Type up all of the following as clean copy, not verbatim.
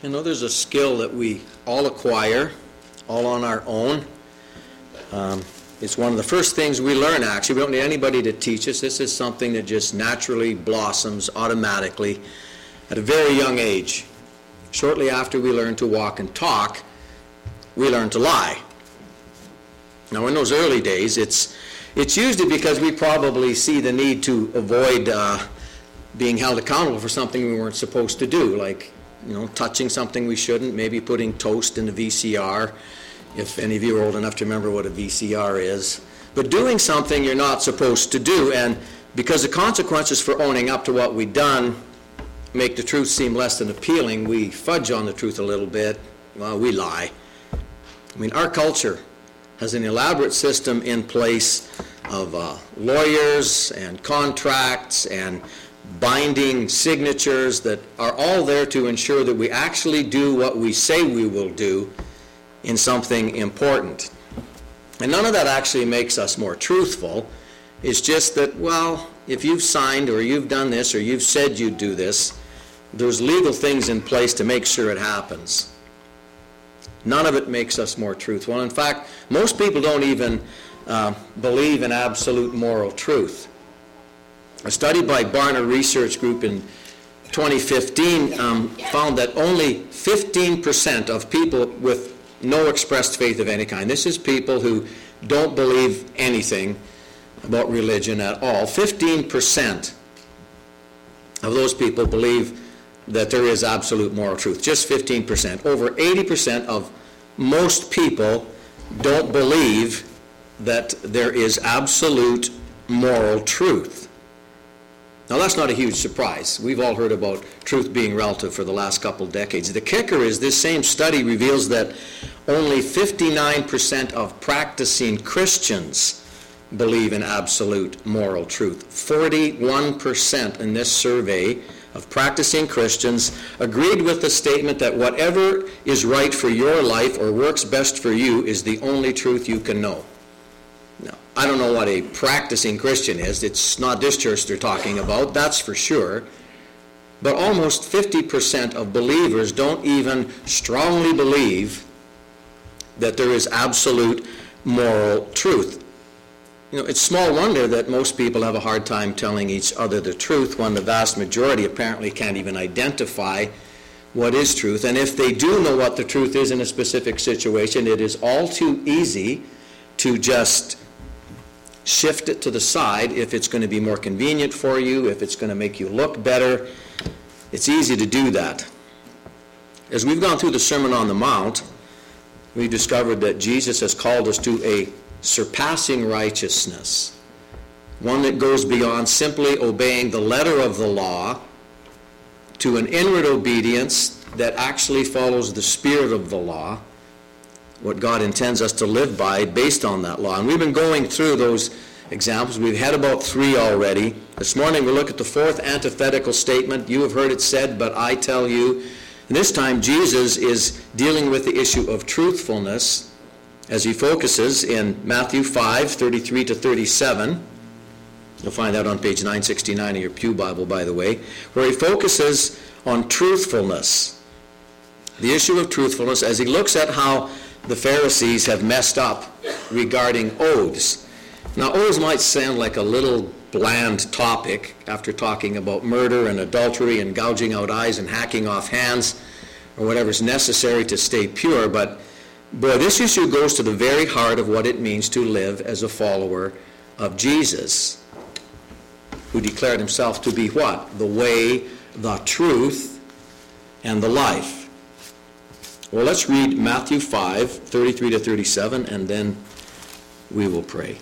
You know, there's a skill that we all acquire, all on our own. It's one of the first things we learn, actually. We don't need anybody to teach us. This is something that just naturally blossoms automatically at a very young age. Shortly after we learn to walk and talk, we learn to lie. Now, in those early days, it's usually because we probably see the need to avoid being held accountable for something we weren't supposed to do, like, touching something we shouldn't, maybe putting toast in the VCR, if any of you are old enough to remember what a VCR is. But doing something you're not supposed to do, and because the consequences for owning up to what we've done make the truth seem less than appealing, we fudge on the truth a little bit. Well, we lie. I mean, our culture has an elaborate system in place of lawyers and contracts and binding signatures that are all there to ensure that we actually do what we say we will do in something important. And none of that actually makes us more truthful. It's just that, well, if you've signed or you've done this or you've said you'd do this, there's legal things in place to make sure it happens. None of it makes us more truthful. In fact, most people don't even believe in absolute moral truth. A study by Barna Research Group in 2015 found that only 15% of people with no expressed faith of any kind, this is people who don't believe anything about religion at all, 15% of those people believe that there is absolute moral truth, just 15%. Over 80% of most people don't believe that there is absolute moral truth. Now, that's not a huge surprise. We've all heard about truth being relative for the last couple decades. The kicker is this same study reveals that only 59% of practicing Christians believe in absolute moral truth. 41% in this survey of practicing Christians agreed with the statement that whatever is right for your life or works best for you is the only truth you can know. Now, I don't know what a practicing Christian is. It's not this church they're talking about, that's for sure. But almost 50% of believers don't even strongly believe that there is absolute moral truth. It's small wonder that most people have a hard time telling each other the truth when the vast majority apparently can't even identify what is truth. And if they do know what the truth is in a specific situation, it is all too easy to just shift it to the side if it's going to be more convenient for you, if it's going to make you look better. It's easy to do that. As we've gone through the Sermon on the Mount, we discovered that Jesus has called us to a surpassing righteousness, one that goes beyond simply obeying the letter of the law to an inward obedience that actually follows the spirit of the law, what God intends us to live by based on that law. And we've been going through those examples. We've had about 3 already. This morning we look at the 4th antithetical statement. You have heard it said, but I tell you. And this time Jesus is dealing with the issue of truthfulness as he focuses in Matthew 5:33 to 37. You'll find that on page 969 of your Pew Bible, by the way, where he focuses on truthfulness. The issue of truthfulness as he looks at how the Pharisees have messed up regarding oaths. Now, oaths might sound like a little bland topic after talking about murder and adultery and gouging out eyes and hacking off hands or whatever's necessary to stay pure, but boy, this issue goes to the very heart of what it means to live as a follower of Jesus, who declared himself to be what? The way, the truth, and the life. Well, let's read Matthew 5:33 to 37, and then we will pray.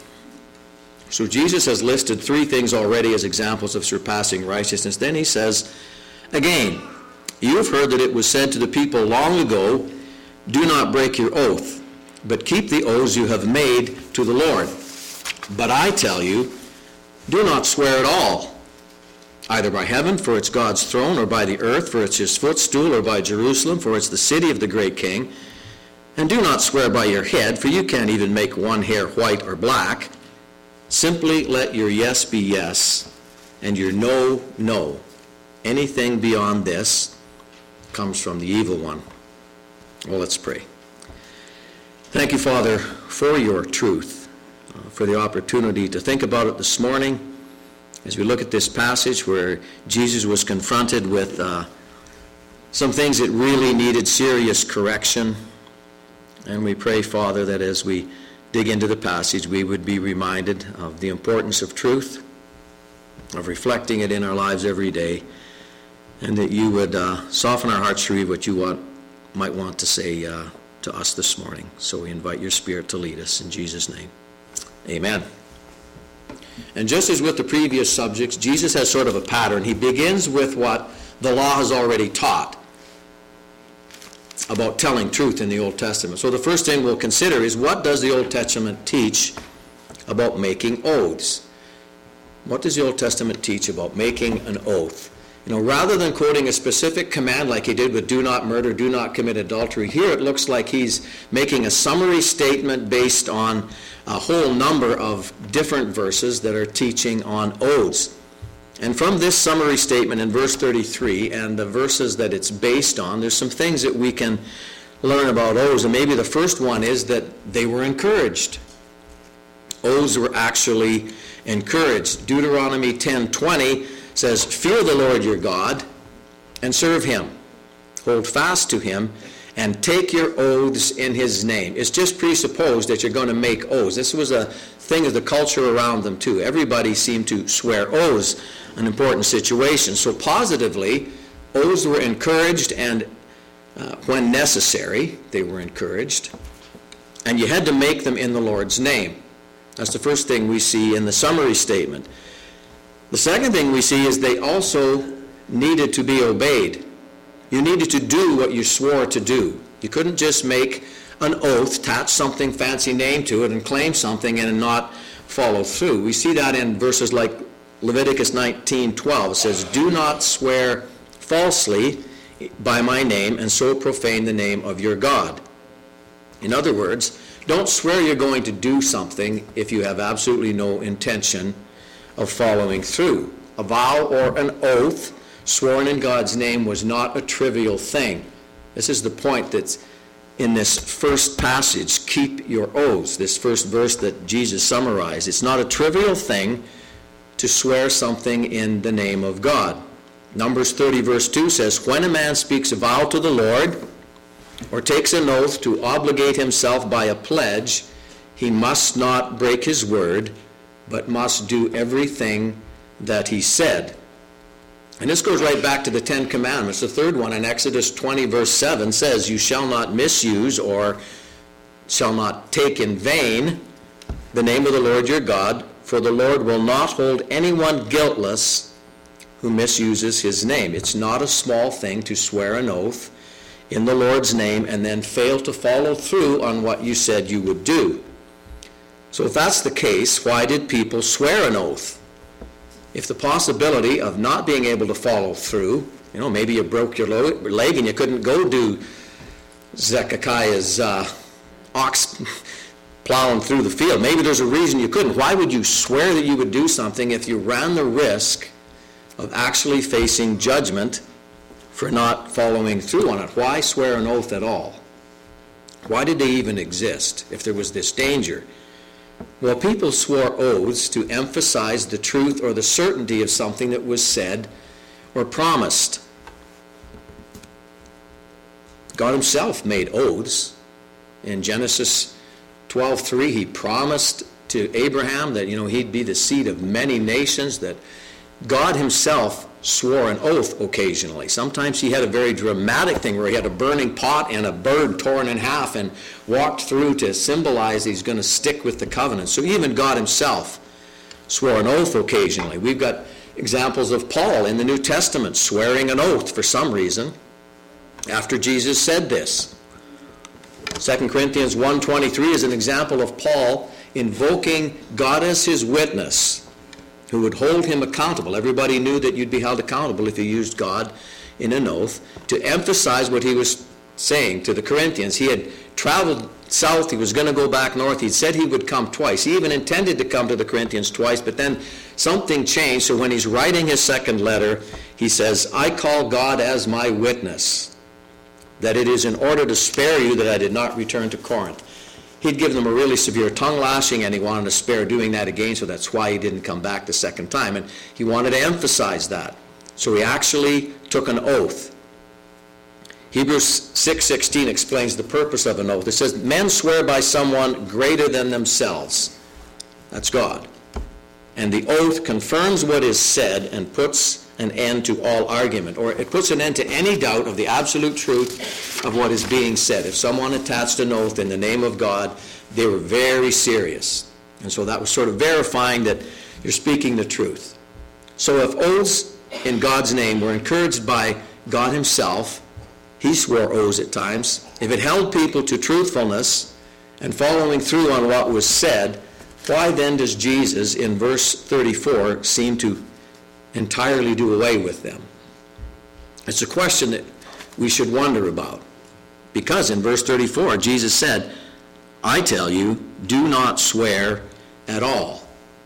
So Jesus has listed 3 things already as examples of surpassing righteousness. Then he says, again, you have heard that it was said to the people long ago, do not break your oath, but keep the oaths you have made to the Lord. But I tell you, do not swear at all, either by heaven, for it's God's throne, or by the earth, for it's his footstool, or by Jerusalem, for it's the city of the great king. And do not swear by your head, for you can't even make one hair white or black. Simply let your yes be yes, and your no, no. Anything beyond this comes from the evil one. Well, let's pray. Thank you, Father, for your truth, for the opportunity to think about it this morning as we look at this passage where Jesus was confronted with some things that really needed serious correction. And we pray, Father, that as we dig into the passage, we would be reminded of the importance of truth, of reflecting it in our lives every day, and that you would soften our hearts to read what you might want to say to us this morning. So we invite your Spirit to lead us in Jesus' name. Amen. And just as with the previous subjects, Jesus has sort of a pattern. He begins with what the law has already taught about telling truth in the Old Testament. So the first thing we'll consider is, what does the Old Testament teach about making oaths? What does the Old Testament teach about making an oath? Rather than quoting a specific command like he did with do not murder, do not commit adultery, here it looks like he's making a summary statement based on a whole number of different verses that are teaching on oaths. And from this summary statement in verse 33 and the verses that it's based on, there's some things that we can learn about oaths. And maybe the first one is that they were encouraged. Oaths were actually encouraged. Deuteronomy 10:20 says, fear the Lord your God and serve him. Hold fast to him and take your oaths in his name. It's just presupposed that you're going to make oaths. This was a thing of the culture around them too. Everybody seemed to swear oaths in important situations. So positively, oaths were encouraged, and when necessary, they were encouraged. And you had to make them in the Lord's name. That's the first thing we see in the summary statement. The second thing we see is they also needed to be obeyed. You needed to do what you swore to do. You couldn't just make an oath, attach something fancy name to it, and claim something and not follow through. We see that in verses like Leviticus 19:12. It says, do not swear falsely by my name and so profane the name of your God. In other words, don't swear you're going to do something if you have absolutely no intention of following through. A vow or an oath sworn in God's name was not a trivial thing. This is the point that's in this first passage, keep your oaths, this first verse that Jesus summarized. It's not a trivial thing to swear something in the name of God. Numbers 30 verse 2 says, when a man speaks a vow to the Lord or takes an oath to obligate himself by a pledge, he must not break his word, but must do everything that he said. And this goes right back to the Ten Commandments. The third one in Exodus 20 verse 7 says, you shall not misuse or shall not take in vain the name of the Lord your God, for the Lord will not hold anyone guiltless who misuses his name. It's not a small thing to swear an oath in the Lord's name and then fail to follow through on what you said you would do. So if that's the case, why did people swear an oath? If the possibility of not being able to follow through, maybe you broke your leg and you couldn't go do Zedekiah's ox plowing through the field. Maybe there's a reason you couldn't. Why would you swear that you would do something if you ran the risk of actually facing judgment for not following through on it? Why swear an oath at all? Why did they even exist if there was this danger? Well, people swore oaths to emphasize the truth or the certainty of something that was said or promised. God himself made oaths. In Genesis 12:3, he promised to Abraham that he'd be the seed of many nations, that God himself swore an oath occasionally. Sometimes he had a very dramatic thing where he had a burning pot and a bird torn in half and walked through to symbolize he's going to stick with the covenant. So even God himself swore an oath occasionally. We've got examples of Paul in the New Testament swearing an oath for some reason after Jesus said this. 2 Corinthians 1:23 is an example of Paul invoking God as his witness, who would hold him accountable. Everybody knew that you'd be held accountable if you used God in an oath, to emphasize what he was saying to the Corinthians. He had traveled south, he was going to go back north. He'd said he would come twice. He even intended to come to the Corinthians twice, but then something changed. So when he's writing his second letter, he says, I call God as my witness that it is in order to spare you that I did not return to Corinth. He'd given them a really severe tongue lashing, and he wanted to spare doing that again, so that's why he didn't come back the second time. And he wanted to emphasize that. So he actually took an oath. Hebrews 6:16 explains the purpose of an oath. It says, men swear by someone greater than themselves. That's God. And the oath confirms what is said and puts an end to all argument, or it puts an end to any doubt of the absolute truth of what is being said. If someone attached an oath in the name of God, they were very serious. And so that was sort of verifying that you're speaking the truth. So if oaths in God's name were encouraged by God himself, he swore oaths at times. If it held people to truthfulness and following through on what was said, why then does Jesus in verse 34 seem to entirely do away with them? It's a question that we should wonder about. Because in verse 34, Jesus said, I tell you, do not swear at all.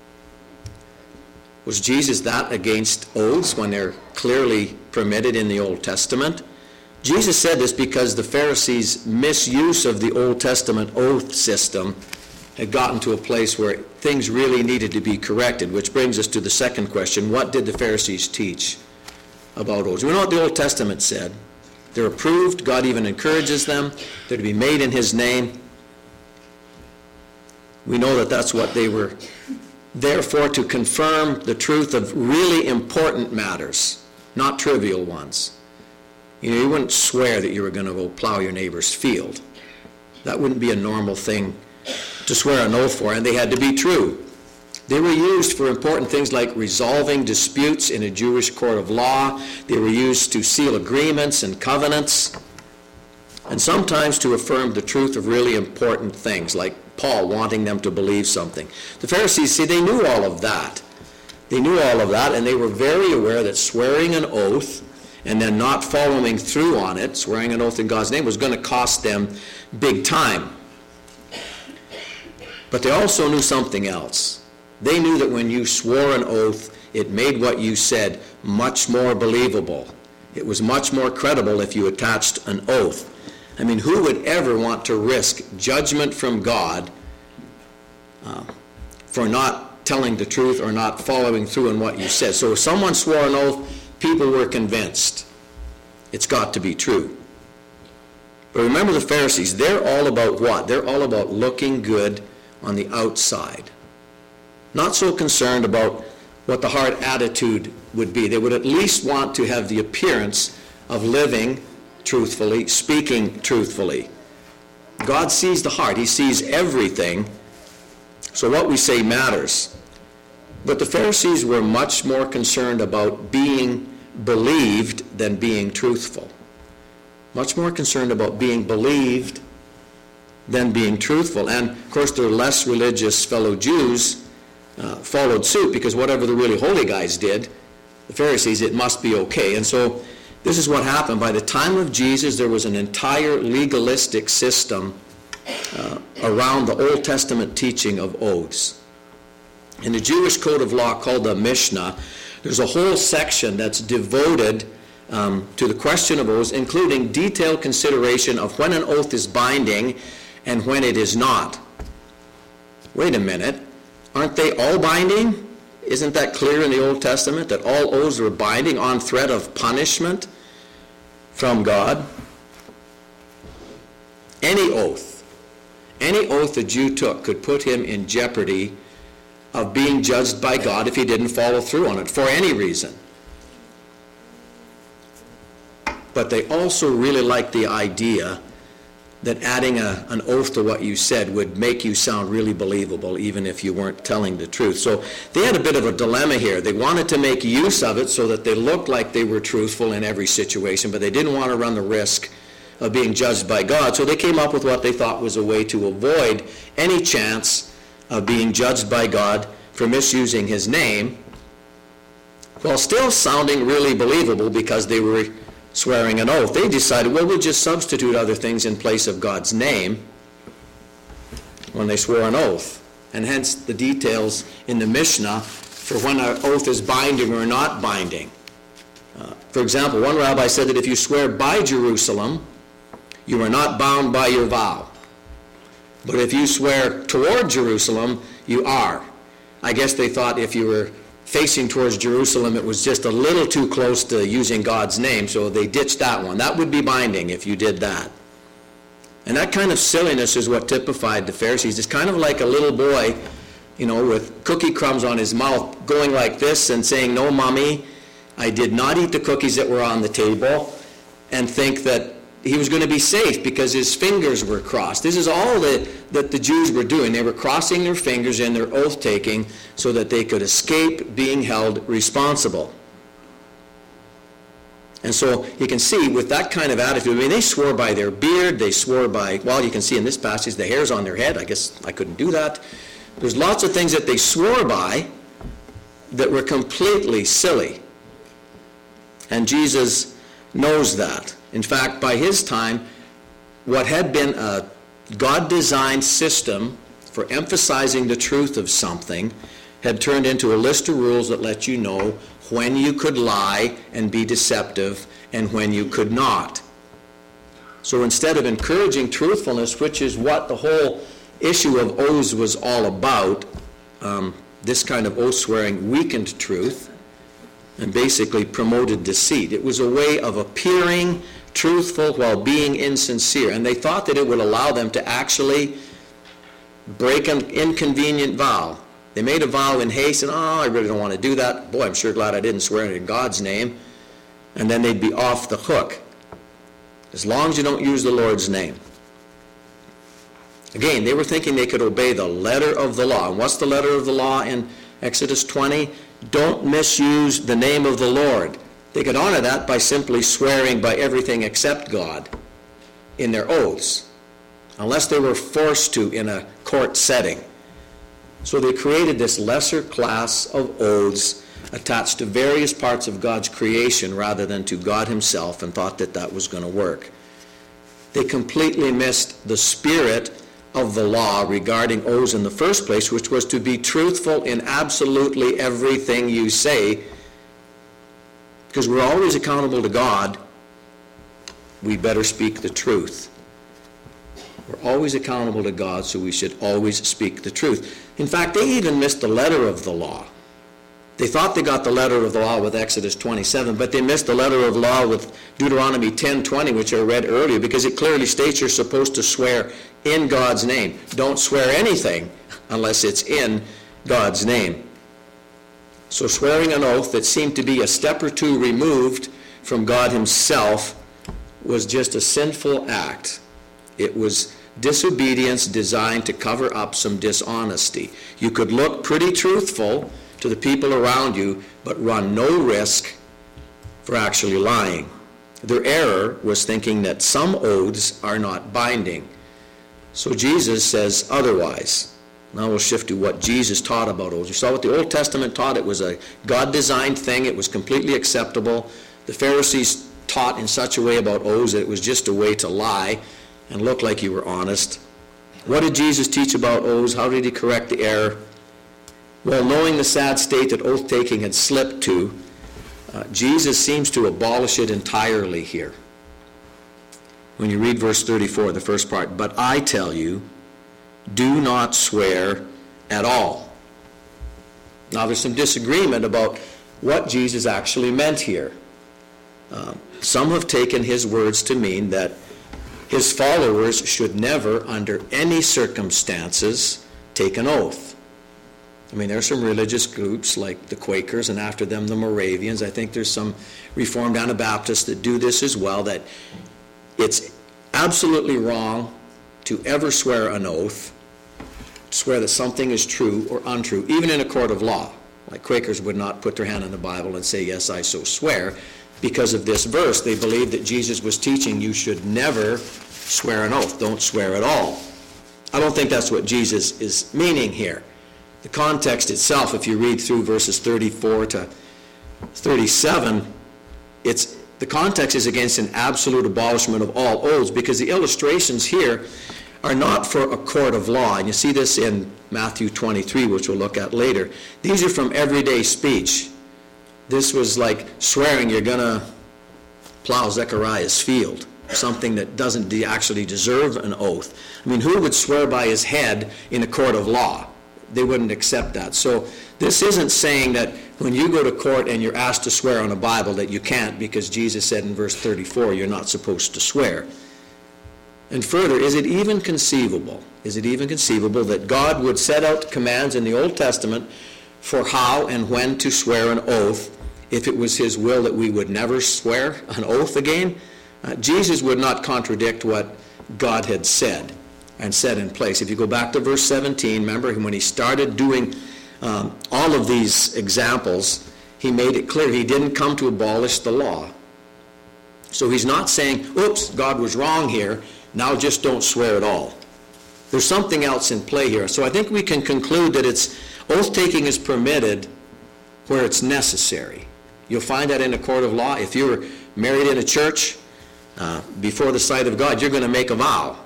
Was Jesus that against oaths when they're clearly permitted in the Old Testament? Jesus said this because the Pharisees' misuse of the Old Testament oath system had gotten to a place where things really needed to be corrected, which brings us to the second question. What did the Pharisees teach about oaths? We know what the Old Testament said. They're approved. God even encourages them. They're to be made in his name. We know that that's what they were there for, to confirm the truth of really important matters, not trivial ones. You wouldn't swear that you were going to go plow your neighbor's field. That wouldn't be a normal thing to swear an oath for, and they had to be true. They were used for important things like resolving disputes in a Jewish court of law. They were used to seal agreements and covenants, and sometimes to affirm the truth of really important things, like Paul wanting them to believe something. The Pharisees, see, they knew all of that. They knew all of that, and they were very aware that swearing an oath and then not following through on it, swearing an oath in God's name, was going to cost them big time. But they also knew something else. They knew that when you swore an oath, it made what you said much more believable. It was much more credible if you attached an oath. I mean, who would ever want to risk judgment from God for not telling the truth or not following through on what you said? So if someone swore an oath, people were convinced it's got to be true. But remember the Pharisees, they're all about what? They're all about looking good on the outside. Not so concerned about what the heart attitude would be. They would at least want to have the appearance of living truthfully, speaking truthfully. God sees the heart. He sees everything. So what we say matters. But the Pharisees were much more concerned about being believed than being truthful. Much more concerned about being believed than being truthful. And of course their less religious fellow Jews followed suit, because whatever the really holy guys did, the Pharisees, it must be okay. And so this is what happened. By the time of Jesus, there was an entire legalistic system around the Old Testament teaching of oaths. In the Jewish code of law called the Mishnah, there's a whole section that's devoted to the question of oaths, including detailed consideration of when an oath is binding and when it is not. Wait a minute. Aren't they all binding? Isn't that clear in the Old Testament, that all oaths are binding on threat of punishment from God? Any oath a Jew took could put him in jeopardy of being judged by God if he didn't follow through on it for any reason. But they also really liked the idea that adding an oath to what you said would make you sound really believable, even if you weren't telling the truth. So they had a bit of a dilemma here. They wanted to make use of it so that they looked like they were truthful in every situation, but they didn't want to run the risk of being judged by God. So they came up with what they thought was a way to avoid any chance of being judged by God for misusing his name, while still sounding really believable because they were swearing an oath. They decided, well, we'll just substitute other things in place of God's name when they swore an oath. And hence the details in the Mishnah for when an oath is binding or not binding. For example, one rabbi said that if you swear by Jerusalem, you are not bound by your vow. But if you swear toward Jerusalem, you are. I guess they thought if you were facing towards Jerusalem, it was just a little too close to using God's name, so they ditched that one. That would be binding if you did that. And that kind of silliness is what typified the Pharisees. It's kind of like a little boy, with cookie crumbs on his mouth, going like this and saying, "No, Mommy, I did not eat the cookies that were on the table," and think that he was going to be safe because his fingers were crossed. This is all that the Jews were doing. They were crossing their fingers in their oath-taking so that they could escape being held responsible. And so you can see with that kind of attitude, they swore by their beard, they swore by, you can see in this passage, the hairs on their head. I guess I couldn't do that. There's lots of things that they swore by that were completely silly. And Jesus knows that. In fact, by his time, what had been a God-designed system for emphasizing the truth of something had turned into a list of rules that let you know when you could lie and be deceptive and when you could not. So instead of encouraging truthfulness, which is what the whole issue of oaths was all about, this kind of oath-swearing weakened truth and basically promoted deceit. It was a way of appearing truthful while being insincere. And they thought that it would allow them to actually break an inconvenient vow. They made a vow in haste and, I really don't want to do that. Boy, I'm sure glad I didn't swear it in God's name. And then they'd be off the hook. As long as you don't use the Lord's name. Again, they were thinking they could obey the letter of the law. And what's the letter of the law in Exodus 20? Don't misuse the name of the Lord. They could honor that by simply swearing by everything except God in their oaths, unless they were forced to in a court setting. So they created this lesser class of oaths attached to various parts of God's creation rather than to God himself, and thought that that was going to work. They completely missed the spirit of the law regarding oaths in the first place, which was to be truthful in absolutely everything you say. Because we're always accountable to God, we better speak the truth. We're always accountable to God, so we should always speak the truth. In fact, they even missed the letter of the law. They thought they got the letter of the law with Exodus 27, but they missed the letter of the law with Deuteronomy 10:20, which I read earlier, because it clearly states you're supposed to swear in God's name. Don't swear anything unless it's in God's name. So swearing an oath that seemed to be a step or two removed from God himself was just a sinful act. It was disobedience designed to cover up some dishonesty. You could look pretty truthful to the people around you, but run no risk for actually lying. Their error was thinking that some oaths are not binding. So Jesus says otherwise. Now we'll shift to what Jesus taught about oaths. You saw what the Old Testament taught. It was a God-designed thing. It was completely acceptable. The Pharisees taught in such a way about oaths that it was just a way to lie and look like you were honest. What did Jesus teach about oaths? How did he correct the error? Well, knowing the sad state that oath-taking had slipped to, Jesus seems to abolish it entirely here. When you read verse 34, the first part, "But I tell you, do not swear at all." Now there's some disagreement about what Jesus actually meant here. Some have taken his words to mean that his followers should never, under any circumstances, take an oath. There are some religious groups like the Quakers, and after them the Moravians. I think there's some Reformed Anabaptists that do this as well, that it's absolutely wrong to ever swear an oath, swear that something is true or untrue, even in a court of law. Like Quakers would not put their hand on the Bible and say, "Yes, I so swear." Because of this verse, they believe that Jesus was teaching you should never swear an oath. Don't swear at all. I don't think that's what Jesus is meaning here. The context itself, if you read through verses 34 to 37, the context is against an absolute abolishment of all oaths, because the illustrations here are not for a court of law. And you see this in Matthew 23, which we'll look at later. These are from everyday speech. This was like swearing you're going to plow Zechariah's field. something that doesn't actually deserve an oath. I mean, who would swear by his head in a court of law? They wouldn't accept that. So this isn't saying that when you go to court and you're asked to swear on a Bible that you can't, because Jesus said in verse 34 you're not supposed to swear. And further, is it even conceivable that God would set out commands in the Old Testament for how and when to swear an oath if it was his will that we would never swear an oath again? Jesus would not contradict what God had said and set in place. If you go back to verse 17, remember when he started doing all of these examples, he made it clear he didn't come to abolish the law. So he's not saying, oops, God was wrong here, now just don't swear at all. There's something else in play here. So I think we can conclude that oath-taking is permitted where it's necessary. You'll find that in a court of law. If you're married in a church, before the sight of God, you're going to make a vow.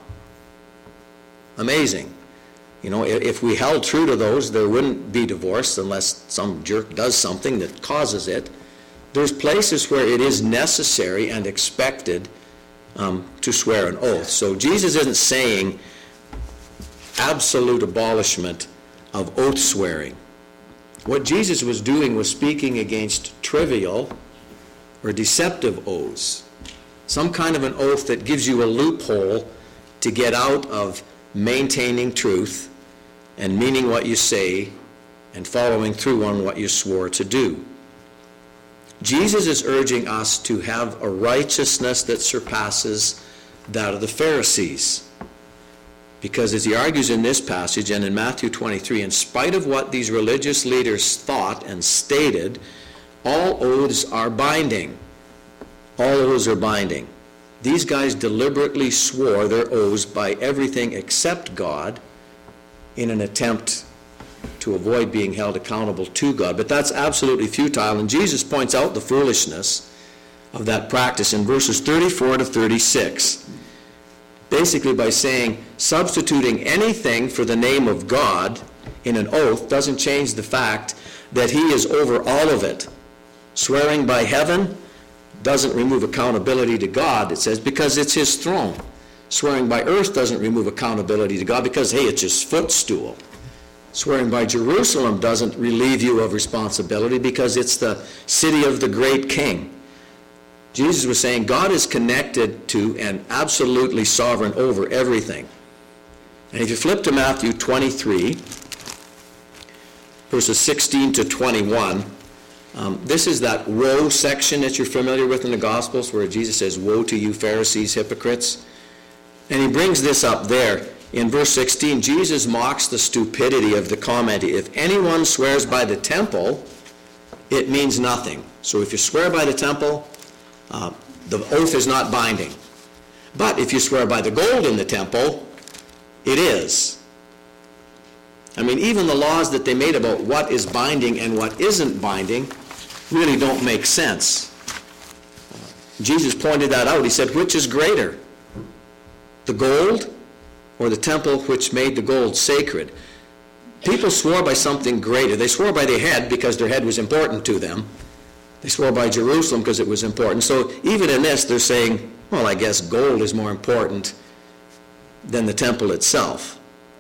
Amazing. You know, if we held true to those, there wouldn't be divorce unless some jerk does something that causes it. There's places where it is necessary and expected to swear an oath. So Jesus isn't saying absolute abolishment of oath swearing. What Jesus was doing was speaking against trivial or deceptive oaths. Some kind of an oath that gives you a loophole to get out of maintaining truth and meaning what you say and following through on what you swore to do. Jesus is urging us to have a righteousness that surpasses that of the Pharisees. Because as he argues in this passage and in Matthew 23, in spite of what these religious leaders thought and stated, all oaths are binding. All oaths are binding. These guys deliberately swore their oaths by everything except God in an attempt to avoid being held accountable to God. But that's absolutely futile, and Jesus points out the foolishness of that practice in verses 34 to 36. Basically by saying substituting anything for the name of God in an oath doesn't change the fact that he is over all of it. Swearing by heaven doesn't remove accountability to God, it says, because it's his throne. Swearing by earth doesn't remove accountability to God because, hey, it's his footstool. Swearing by Jerusalem doesn't relieve you of responsibility because it's the city of the great king. Jesus was saying God is connected to and absolutely sovereign over everything. And if you flip to Matthew 23, verses 16 to 21, this is that woe section that you're familiar with in the Gospels where Jesus says, "Woe to you, Pharisees, hypocrites." And he brings this up there. In verse 16, Jesus mocks the stupidity of the comment, if anyone swears by the temple, it means nothing. So if you swear by the temple, the oath is not binding. But if you swear by the gold in the temple, it is. I mean, even the laws that they made about what is binding and what isn't binding really don't make sense. Jesus pointed that out. He said, which is greater, the gold or the temple which made the gold sacred? People swore by something greater. They swore by their head because their head was important to them. They swore by Jerusalem because it was important. So even in this, they're saying, well, I guess gold is more important than the temple itself.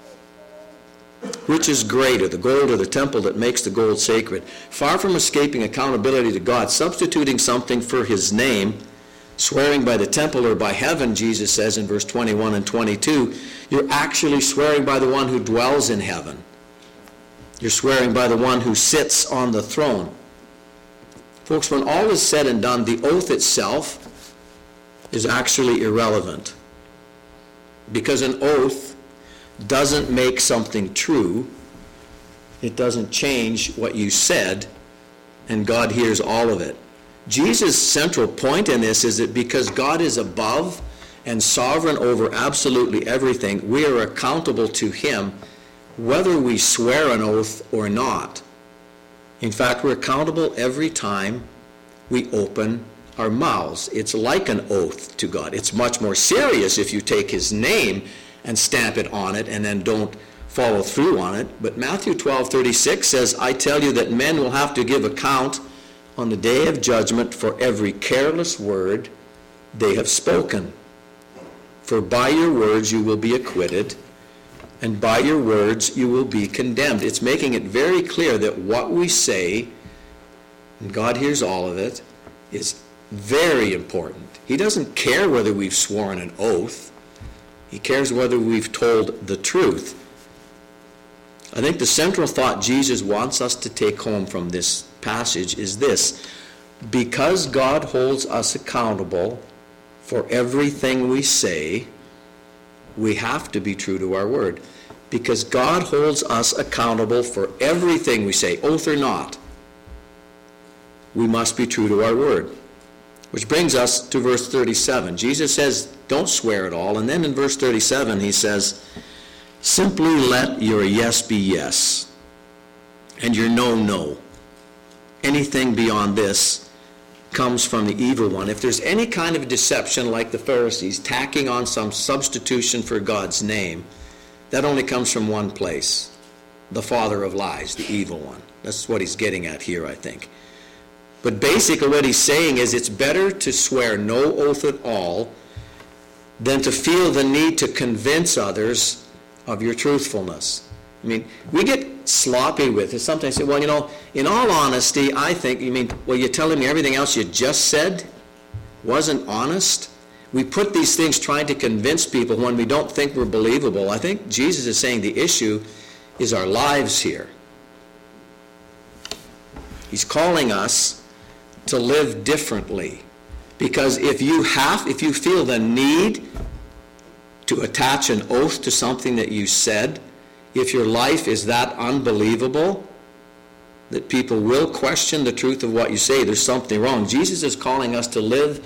Which is greater, the gold or the temple that makes the gold sacred? Far from escaping accountability to God, substituting something for his name, swearing by the temple or by heaven, Jesus says in verse 21 and 22, you're actually swearing by the one who dwells in heaven. You're swearing by the one who sits on the throne. Folks, when all is said and done, the oath itself is actually irrelevant. Because an oath doesn't make something true. It doesn't change what you said, and God hears all of it. Jesus' central point in this is that because God is above and sovereign over absolutely everything, we are accountable to him whether we swear an oath or not. In fact, we're accountable every time we open our mouths. It's like an oath to God. It's much more serious if you take his name and stamp it on it and then don't follow through on it. But Matthew 12:36 says, I tell you that men will have to give account on the day of judgment for every careless word they have spoken. For by your words you will be acquitted, and by your words you will be condemned. It's making it very clear that what we say, and God hears all of it, is very important. He doesn't care whether we've sworn an oath. He cares whether we've told the truth. I think the central thought Jesus wants us to take home from this passage is this: because God holds us accountable for everything we say, we have to be true to our word. Because God holds us accountable for everything we say, oath or not, we must be true to our word. Which brings us to verse 37. Jesus says, don't swear at all. And then in verse 37 he says, simply let your yes be yes, and your no, no. Anything beyond this comes from the evil one. If there's any kind of deception like the Pharisees, tacking on some substitution for God's name, that only comes from one place: the father of lies, the evil one. That's what he's getting at here, I think. But basically what he's saying is it's better to swear no oath at all than to feel the need to convince others of your truthfulness. I mean, we get sloppy with it. Sometimes say, well, in all honesty, I think, you're telling me everything else you just said wasn't honest? We put these things trying to convince people when we don't think we're believable. I think Jesus is saying the issue is our lives here. He's calling us to live differently. Because if you feel the need to attach an oath to something that you said, if your life is that unbelievable that people will question the truth of what you say, there's something wrong. Jesus is calling us to live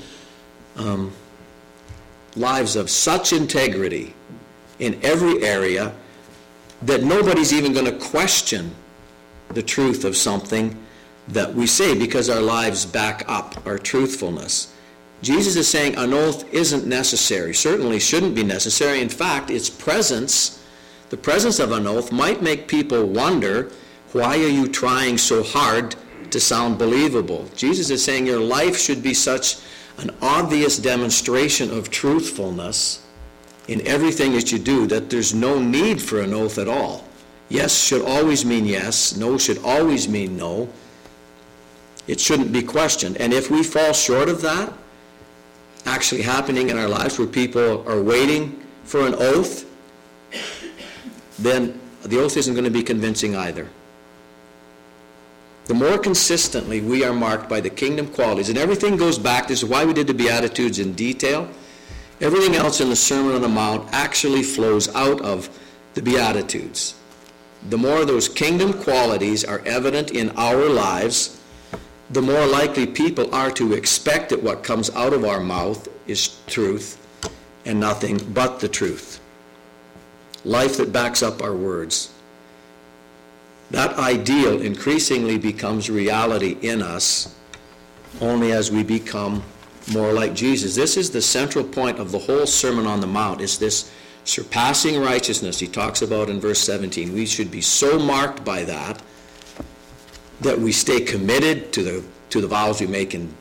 lives of such integrity in every area that nobody's even going to question the truth of something that we say, because our lives back up our truthfulness. Jesus is saying an oath isn't necessary, certainly shouldn't be necessary. In fact, its presence, the presence of an oath, might make people wonder, why are you trying so hard to sound believable? Jesus is saying your life should be such an obvious demonstration of truthfulness in everything that you do that there's no need for an oath at all. Yes should always mean yes, no should always mean no. It shouldn't be questioned. And if we fall short of that actually happening in our lives, where people are waiting for an oath, then the oath isn't going to be convincing either. The more consistently we are marked by the kingdom qualities, and everything goes back, this is why we did the Beatitudes in detail, everything else in the Sermon on the Mount actually flows out of the Beatitudes. The more those kingdom qualities are evident in our lives, the more likely people are to expect that what comes out of our mouth is truth and nothing but the truth. Life that backs up our words. That ideal increasingly becomes reality in us only as we become more like Jesus. This is the central point of the whole Sermon on the Mount, is this surpassing righteousness he talks about in verse 17. We should be so marked by that we stay committed to the vows we make in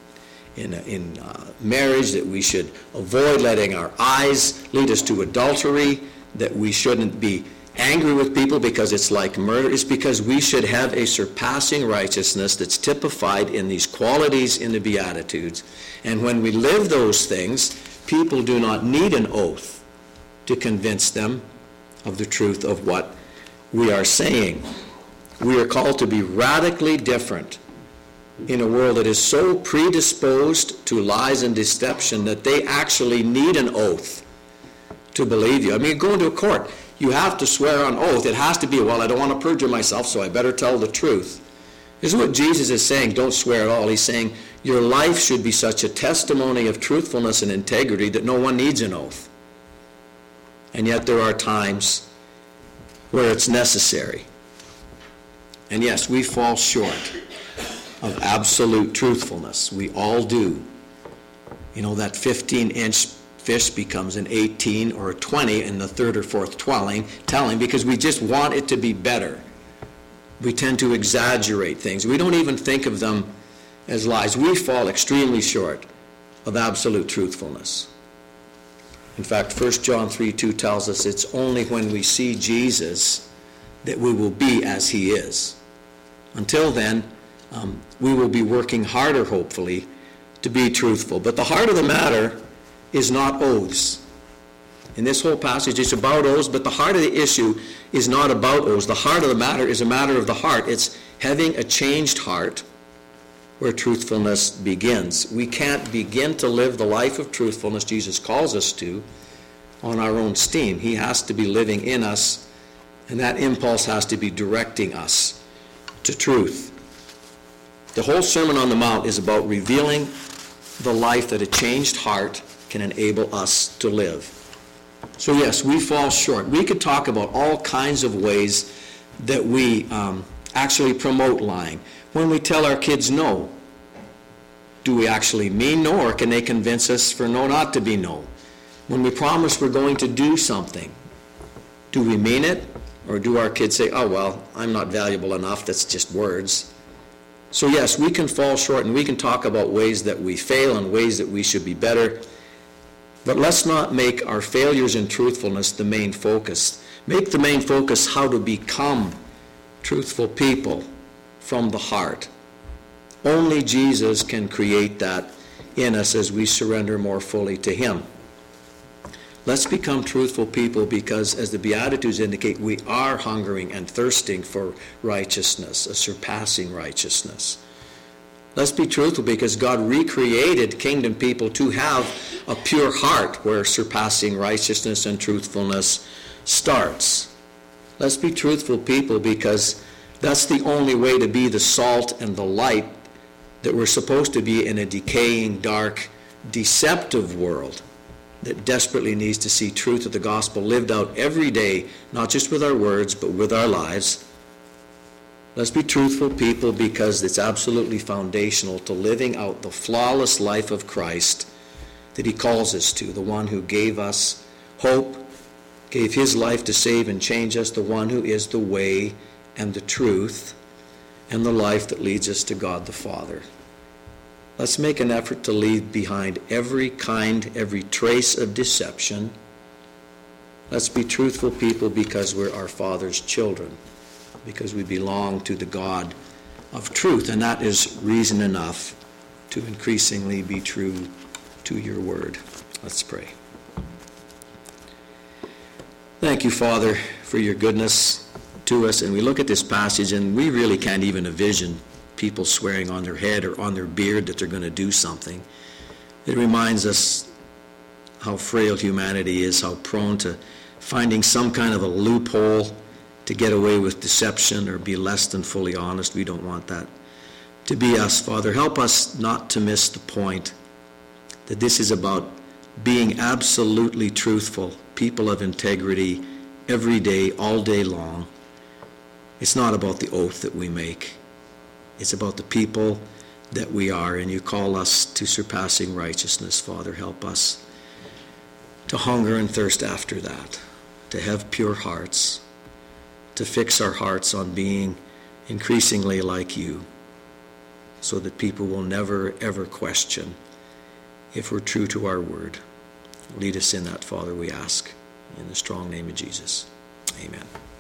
marriage, that we should avoid letting our eyes lead us to adultery, that we shouldn't be angry with people because it's like murder. It's because we should have a surpassing righteousness that's typified in these qualities in the Beatitudes. And when we live those things, people do not need an oath to convince them of the truth of what we are saying. We are called to be radically different in a world that is so predisposed to lies and deception that they actually need an oath to believe you. I mean, go into a court, you have to swear on oath. It has to be, well, I don't want to perjure myself, so I better tell the truth. This is what Jesus is saying, don't swear at all. He's saying your life should be such a testimony of truthfulness and integrity that no one needs an oath. And yet there are times where it's necessary. And yes, we fall short of absolute truthfulness. We all do. That 15-inch fish becomes an 18 or a 20 in the third or fourth telling, because we just want it to be better. We tend to exaggerate things. We don't even think of them as lies. We fall extremely short of absolute truthfulness. In fact, 1 John 3:2 tells us it's only when we see Jesus that we will be as he is. Until then, we will be working harder, hopefully, to be truthful. But the heart of the matter is not oaths. In this whole passage, it's about oaths, but the heart of the issue is not about oaths. The heart of the matter is a matter of the heart. It's having a changed heart where truthfulness begins. We can't begin to live the life of truthfulness Jesus calls us to on our own steam. He has to be living in us, and that impulse has to be directing us to truth. The whole Sermon on the Mount is about revealing the life that a changed heart can enable us to live. So yes, we fall short. We could talk about all kinds of ways that we actually promote lying. When we tell our kids no, do we actually mean no, or can they convince us for no not to be no? When we promise we're going to do something, do we mean it? Or do our kids say, oh, well, I'm not valuable enough, that's just words? So yes, we can fall short, and we can talk about ways that we fail and ways that we should be better. But let's not make our failures in truthfulness the main focus. Make the main focus how to become truthful people from the heart. Only Jesus can create that in us as we surrender more fully to him. Let's become truthful people because, as the Beatitudes indicate, we are hungering and thirsting for righteousness, a surpassing righteousness. Let's be truthful because God recreated kingdom people to have a pure heart where surpassing righteousness and truthfulness starts. Let's be truthful people because that's the only way to be the salt and the light that we're supposed to be in a decaying, dark, deceptive world that desperately needs to see truth of the gospel lived out every day, not just with our words, but with our lives. Let's be truthful people because it's absolutely foundational to living out the flawless life of Christ that he calls us to, the one who gave us hope, gave his life to save and change us, the one who is the way and the truth and the life that leads us to God the Father. Let's make an effort to leave behind every trace of deception. Let's be truthful people because we're our Father's children, because we belong to the God of truth, and that is reason enough to increasingly be true to your word. Let's pray. Thank you, Father, for your goodness to us. And we look at this passage and we really can't even envision people swearing on their head or on their beard that they're going to do something. It reminds us how frail humanity is, how prone to finding some kind of a loophole to get away with deception or be less than fully honest. We don't want that to be us, Father. Help us not to miss the point that this is about being absolutely truthful, people of integrity, every day, all day long. It's not about the oath that we make. It's about the people that we are, and you call us to surpassing righteousness, Father. Help us to hunger and thirst after that, to have pure hearts, to fix our hearts on being increasingly like you, so that people will never, ever question if we're true to our word. Lead us in that, Father, we ask. In the strong name of Jesus. Amen.